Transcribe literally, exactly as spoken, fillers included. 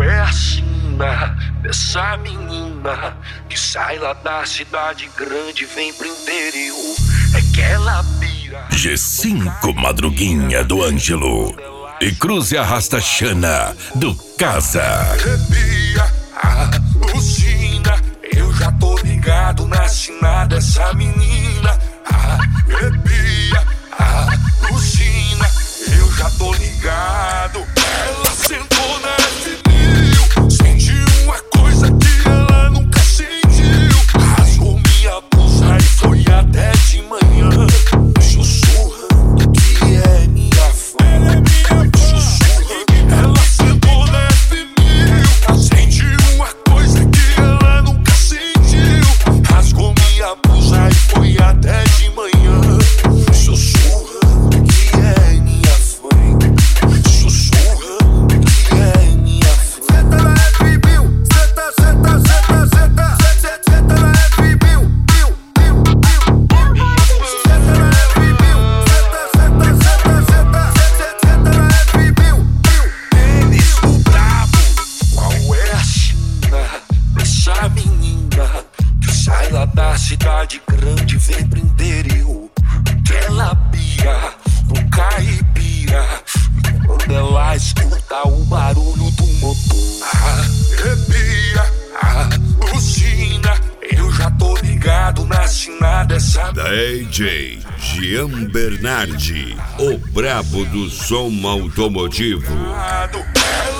é a sina dessa menina que sai lá da cidade grande e vem pro interior? É que ela pira G cinco Madruguinha do Ângelo e Cruze Arrasta Xana do Casa. Arrepia, alucina, eu já tô ligado na sina dessa menina. Arrepia, alucina, eu já tô ligado. Ela sentou na F mil, sentiu uma coisa que ela nunca sentiu. Rasgou minha blusa e foi até de manhã, sussurrando que é minha fã. Sussurrando, ela sentou na F mil, sentiu uma coisa que ela nunca sentiu. Rasgou minha blusa e foi até de manhã, sussurrando que é minha fã. Sussurrando que é minha fã. Senta na F mil, senta, senta, senta, senta, senta, senta na F mil, mil, mil, mil. Senta na F mil, senta, senta, senta, senta, senta, senta na F mil, mil. Eles o brabo, qual é a sina dessa menina que sai lá da cidade grande e vem pro interior? Que ela pira no caipira e quando ela escuta o barulho do motor, arrepia, alucina, eu já tô ligado na sina dessa D J Gian Bernardi, o brabo do som automotivo. menina.